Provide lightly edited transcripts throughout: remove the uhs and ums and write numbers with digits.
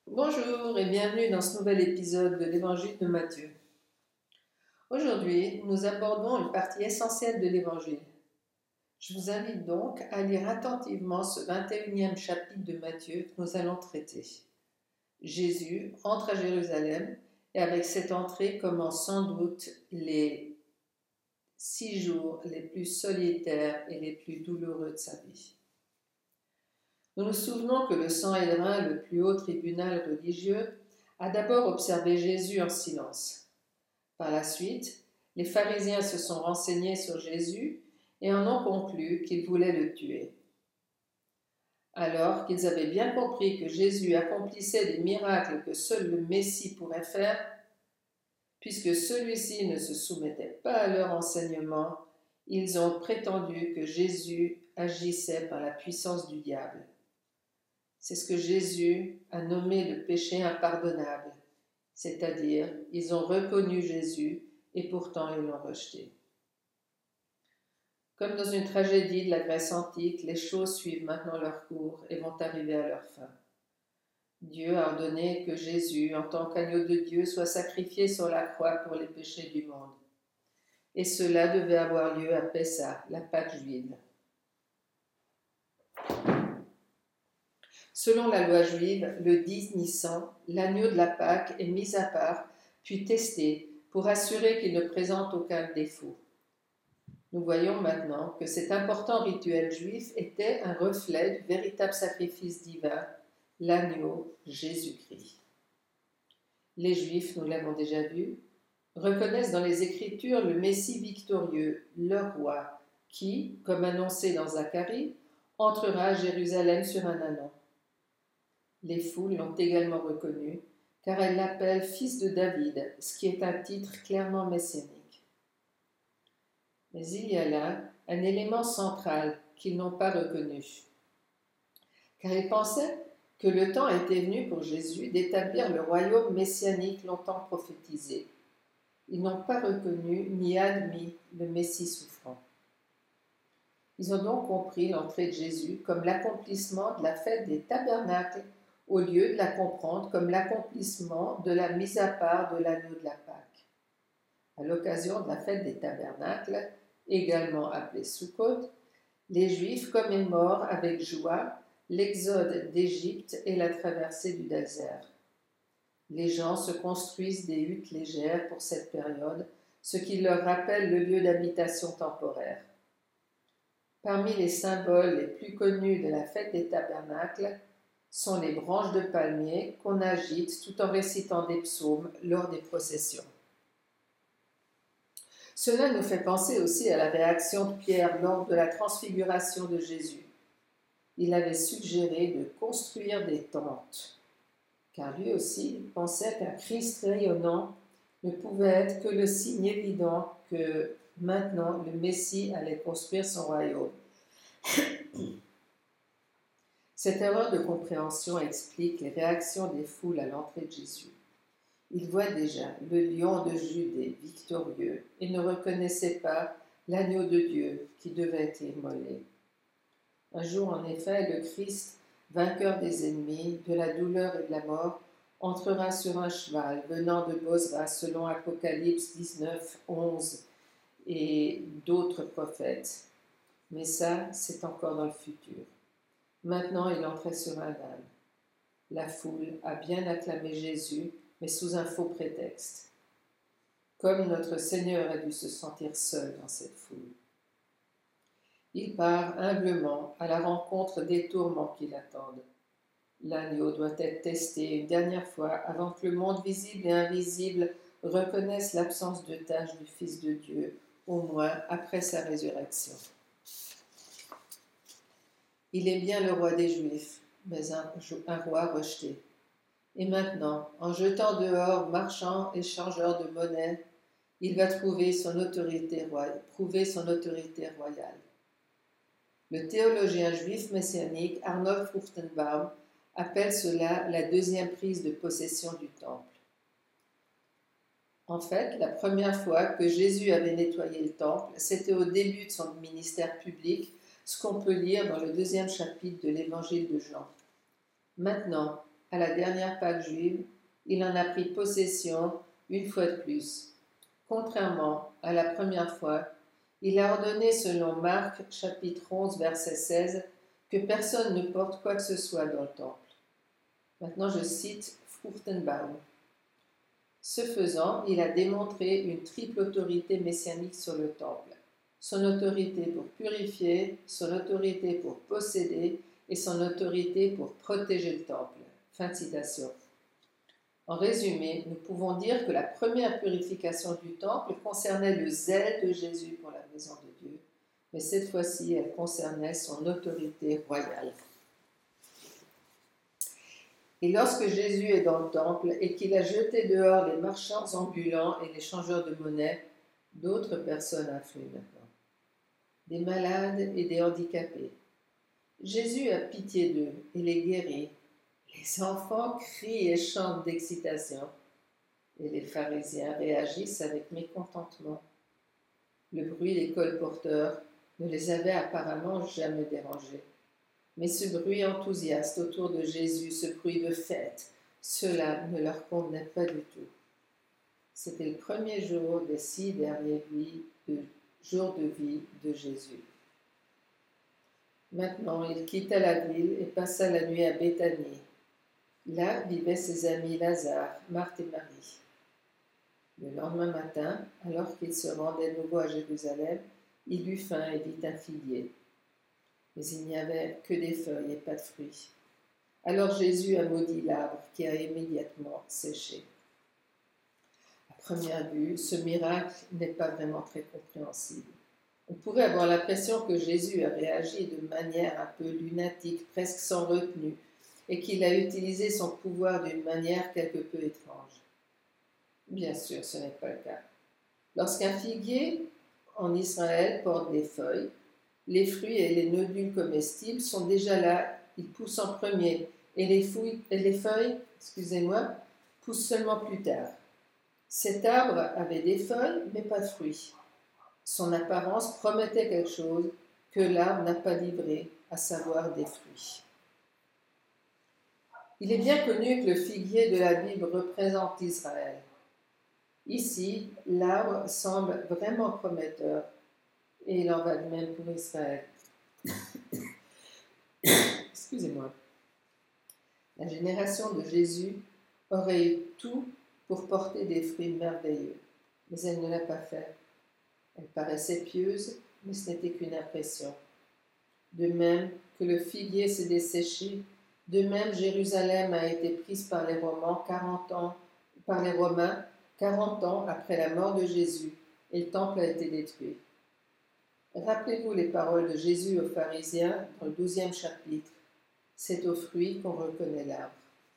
Bonjour et bienvenue dans ce nouvel épisode de l'Évangile de Matthieu. Aujourd'hui, nous abordons une partie essentielle de l'Évangile. Je vous invite donc à lire attentivement ce 21e chapitre de Matthieu que nous allons traiter. Jésus entre à Jérusalem et avec cette entrée commencent sans doute les 6 jours les plus solitaires et les plus douloureux de sa vie. Nous nous souvenons que le Sanhédrin, le plus haut tribunal religieux, a d'abord observé Jésus en silence. Par la suite, les pharisiens se sont renseignés sur Jésus et en ont conclu qu'ils voulaient le tuer. Alors qu'ils avaient bien compris que Jésus accomplissait des miracles que seul le Messie pourrait faire, puisque celui-ci ne se soumettait pas à leur enseignement, ils ont prétendu que Jésus agissait par la puissance du diable. C'est ce que Jésus a nommé le péché impardonnable, c'est-à-dire ils ont reconnu Jésus et pourtant ils l'ont rejeté. Comme dans une tragédie de la Grèce antique, les choses suivent maintenant leur cours et vont arriver à leur fin. Dieu a ordonné que Jésus, en tant qu'agneau de Dieu, soit sacrifié sur la croix pour les péchés du monde. Et cela devait avoir lieu à Pessah, la Pâque juive. Selon la loi juive, le 10 Nissan, l'agneau de la Pâque est mis à part, puis testé, pour assurer qu'il ne présente aucun défaut. Nous voyons maintenant que cet important rituel juif était un reflet du véritable sacrifice divin, l'agneau Jésus-Christ. Les Juifs, nous l'avons déjà vu, reconnaissent dans les Écritures le Messie victorieux, leur roi, qui, comme annoncé dans Zacharie, entrera à Jérusalem sur un ânon. Les foules l'ont également reconnu, car elles l'appellent fils de David, ce qui est un titre clairement messianique. Mais il y a là un élément central qu'ils n'ont pas reconnu, car ils pensaient que le temps était venu pour Jésus d'établir le royaume messianique longtemps prophétisé. Ils n'ont pas reconnu ni admis le Messie souffrant. Ils ont donc compris l'entrée de Jésus comme l'accomplissement de la fête des tabernacles, au lieu de la comprendre comme l'accomplissement de la mise à part de l'agneau de la Pâque. À l'occasion de la fête des tabernacles, également appelée Soukhot, les Juifs commémorent avec joie l'exode d'Égypte et la traversée du désert. Les gens se construisent des huttes légères pour cette période, ce qui leur rappelle le lieu d'habitation temporaire. Parmi les symboles les plus connus de la fête des tabernacles sont les branches de palmier qu'on agite tout en récitant des psaumes lors des processions. Cela nous fait penser aussi à la réaction de Pierre lors de la transfiguration de Jésus. Il avait suggéré de construire des tentes, car lui aussi pensait qu'un Christ rayonnant ne pouvait être que le signe évident que maintenant le Messie allait construire son royaume. Cette erreur de compréhension explique les réactions des foules à l'entrée de Jésus. Ils voient déjà le lion de Judée victorieux et ne reconnaissaient pas l'agneau de Dieu qui devait être immolé. Un jour, en effet, le Christ, vainqueur des ennemis, de la douleur et de la mort, entrera sur un cheval venant de Bosra selon Apocalypse 19, 11 et d'autres prophètes. Mais ça, c'est encore dans le futur. Maintenant, il entrait sur un âne. La foule a bien acclamé Jésus, mais sous un faux prétexte. Comme notre Seigneur a dû se sentir seul dans cette foule. Il part humblement à la rencontre des tourments qui l'attendent. L'agneau doit être testé une dernière fois avant que le monde visible et invisible reconnaisse l'absence de tâche du Fils de Dieu, au moins après sa résurrection. Il est bien le roi des Juifs, mais un roi rejeté. Et maintenant, en jetant dehors marchands et changeurs de monnaie, il va prouver son autorité royale. Le théologien juif messianique Arnold Fruchtenbaum appelle cela la deuxième prise de possession du temple. En fait, la première fois que Jésus avait nettoyé le temple, c'était au début de son ministère public, ce qu'on peut lire dans le 2e chapitre de l'évangile de Jean. Maintenant, à la dernière Pâque juive, il en a pris possession une fois de plus. Contrairement à la première fois, il a ordonné selon Marc chapitre 11 verset 16 que personne ne porte quoi que ce soit dans le temple. Maintenant je cite Furtenbaum. Ce faisant, il a démontré une triple autorité messianique sur le temple. Son autorité pour purifier, son autorité pour posséder et son autorité pour protéger le temple. Fin de citation. En résumé, nous pouvons dire que la première purification du temple concernait le zèle de Jésus pour la maison de Dieu, mais cette fois-ci, elle concernait son autorité royale. Et lorsque Jésus est dans le temple et qu'il a jeté dehors les marchands ambulants et les changeurs de monnaie, d'autres personnes affluent maintenant. Des malades et des handicapés. Jésus a pitié d'eux et les guérit. Les enfants crient et chantent d'excitation. Et les pharisiens réagissent avec mécontentement. Le bruit des colporteurs ne les avait apparemment jamais dérangés. Mais ce bruit enthousiaste autour de Jésus, ce bruit de fête, cela ne leur convenait pas du tout. C'était le premier jour des 6 derniers jours de vie de Jésus. Maintenant, il quitta la ville et passa la nuit à Béthanie. Là vivaient ses amis Lazare, Marthe et Marie. Le lendemain matin, alors qu'il se rendait de nouveau à Jérusalem, il eut faim et vit un figuier. Mais il n'y avait que des feuilles et pas de fruits. Alors Jésus a maudit l'arbre qui a immédiatement séché. À première vue, ce miracle n'est pas vraiment très compréhensible. On pourrait avoir l'impression que Jésus a réagi de manière un peu lunatique, presque sans retenue, et qu'il a utilisé son pouvoir d'une manière quelque peu étrange. Bien sûr, ce n'est pas le cas. Lorsqu'un figuier en Israël porte des feuilles, les fruits et les nodules comestibles sont déjà là, ils poussent en premier, et les feuilles, poussent seulement plus tard. Cet arbre avait des feuilles, mais pas de fruits. Son apparence promettait quelque chose que l'arbre n'a pas livré, à savoir des fruits. Il est bien connu que le figuier de la Bible représente Israël. Ici, l'arbre semble vraiment prometteur, et il en va de même pour Israël. Excusez-moi. La génération de Jésus aurait eu tout pour porter des fruits merveilleux, mais elle ne l'a pas fait. Elle paraissait pieuse, mais ce n'était qu'une impression. De même que le figuier s'est desséché, de même Jérusalem a été prise par les Romains 40 ans après la mort de Jésus, et le temple a été détruit. Rappelez-vous les paroles de Jésus aux pharisiens dans le 12e chapitre. C'est aux fruits qu'on reconnaît l'arbre.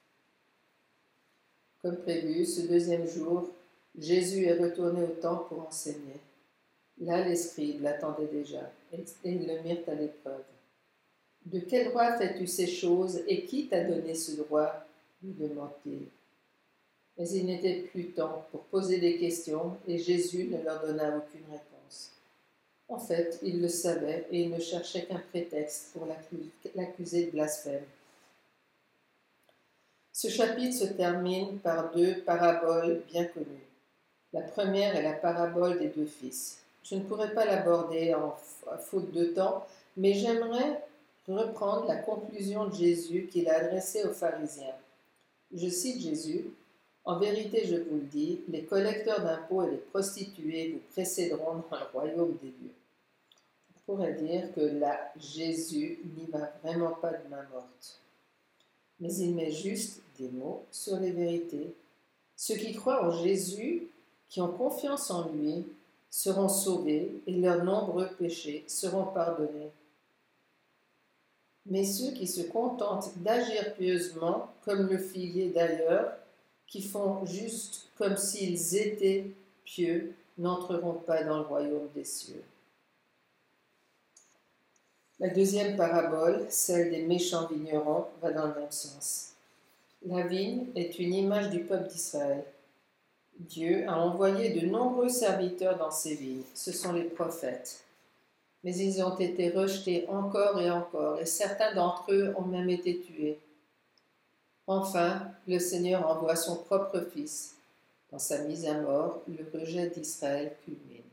Comme prévu, ce deuxième jour, Jésus est retourné au temple pour enseigner. Là, les scribes l'attendaient déjà, et ils le mirent à l'épreuve. « De quel droit fais-tu ces choses, et qui t'a donné ce droit ?» lui demande-t-il. Mais il n'était plus temps pour poser des questions, et Jésus ne leur donna aucune réponse. En fait, il le savait, et il ne cherchait qu'un prétexte pour l'accuser de blasphème. Ce chapitre se termine par 2 paraboles bien connues. La première est la parabole des 2 fils. Je ne pourrai pas l'aborder en faute de temps, mais j'aimerais reprendre la conclusion de Jésus qu'il a adressée aux pharisiens. Je cite Jésus, « En vérité, je vous le dis, les collecteurs d'impôts et les prostituées vous précéderont dans le royaume des dieux. » On pourrait dire que là, Jésus n'y va vraiment pas de main morte. Mais il met juste des mots sur les vérités. Ceux qui croient en Jésus, qui ont confiance en lui, seront sauvés et leurs nombreux péchés seront pardonnés. Mais ceux qui se contentent d'agir pieusement, comme le figuier d'ailleurs, qui font juste comme s'ils étaient pieux, n'entreront pas dans le royaume des cieux. La deuxième parabole, celle des méchants vignerons, va dans le même sens. La vigne est une image du peuple d'Israël. Dieu a envoyé de nombreux serviteurs dans ces vignes, ce sont les prophètes. Mais ils ont été rejetés encore, et certains d'entre eux ont même été tués. Enfin, le Seigneur envoie son propre Fils. Dans sa mise à mort, le rejet d'Israël culmine.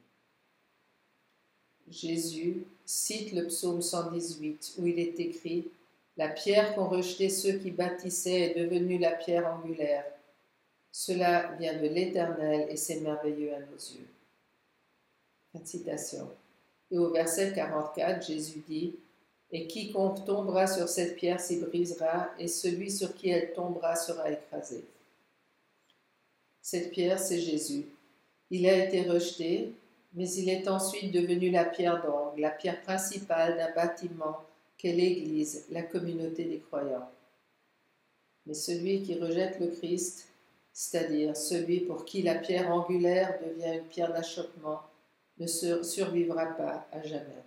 Jésus cite le psaume 118 où il est écrit « La pierre qu'ont rejetée ceux qui bâtissaient est devenue la pierre angulaire. Cela vient de l'Éternel et c'est merveilleux à nos yeux. » Fin de citation. Et au verset 44, Jésus dit « Et quiconque tombera sur cette pierre s'y brisera, et celui sur qui elle tombera sera écrasé. » Cette pierre, c'est Jésus. Il a été rejeté, mais il est ensuite devenu la pierre d'angle, la pierre principale d'un bâtiment qu'est l'Église, la communauté des croyants. Mais celui qui rejette le Christ, c'est-à-dire celui pour qui la pierre angulaire devient une pierre d'achoppement, ne survivra pas à jamais.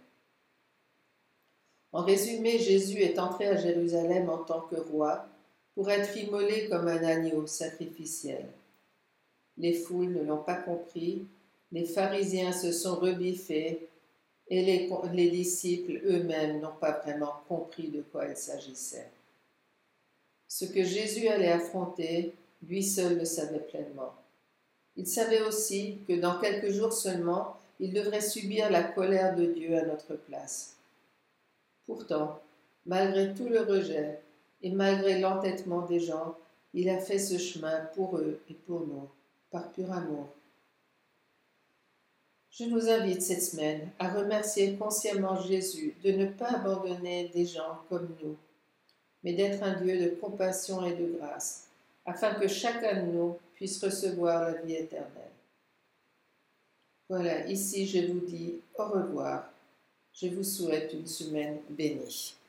En résumé, Jésus est entré à Jérusalem en tant que roi pour être immolé comme un agneau sacrificiel. Les foules ne l'ont pas compris, les pharisiens se sont rebiffés et les disciples eux-mêmes n'ont pas vraiment compris de quoi il s'agissait. Ce que Jésus allait affronter, lui seul le savait pleinement. Il savait aussi que dans quelques jours seulement, il devrait subir la colère de Dieu à notre place. Pourtant, malgré tout le rejet et malgré l'entêtement des gens, il a fait ce chemin pour eux et pour nous, par pur amour. Je nous invite cette semaine à remercier consciemment Jésus de ne pas abandonner des gens comme nous, mais d'être un Dieu de compassion et de grâce, afin que chacun de nous puisse recevoir la vie éternelle. Voilà, ici je vous dis au revoir. Je vous souhaite une semaine bénie.